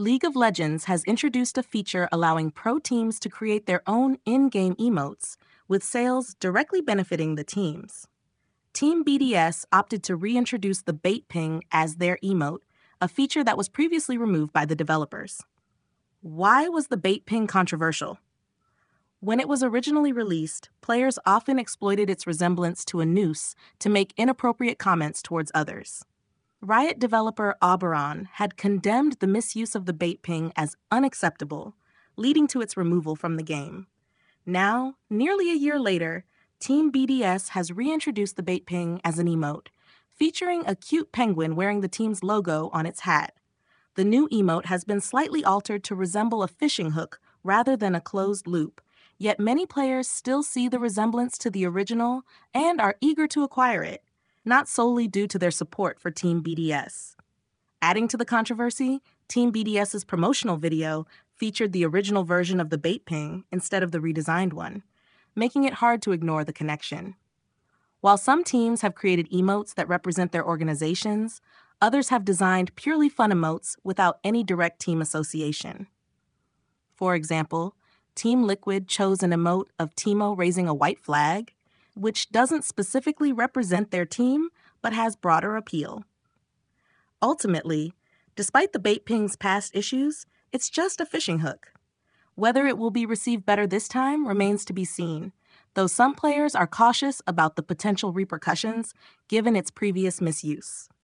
League of Legends has introduced a feature allowing pro teams to create their own in-game emotes, with sales directly benefiting the teams. Team BDS opted to reintroduce the bait ping as their emote, a feature that was previously removed by the developers. Why was the bait ping controversial? When it was originally released, players often exploited its resemblance to a noose to make inappropriate comments towards others. Riot developer Oberon had condemned the misuse of the bait ping as unacceptable, leading to its removal from the game. Now, nearly a year later, Team BDS has reintroduced the bait ping as an emote, featuring a cute penguin wearing the team's logo on its hat. The new emote has been slightly altered to resemble a fishing hook rather than a closed loop, yet many players still see the resemblance to the original and are eager to acquire it, not solely due to their support for Team BDS. Adding to the controversy, Team BDS's promotional video featured the original version of the bait ping instead of the redesigned one, making it hard to ignore the connection. While some teams have created emotes that represent their organizations, others have designed purely fun emotes without any direct team association. For example, Team Liquid chose an emote of Teemo raising a white flag, which doesn't specifically represent their team, but has broader appeal. Ultimately, despite the bait ping's past issues, it's just a fishing hook. Whether it will be received better this time remains to be seen, though some players are cautious about the potential repercussions given its previous misuse.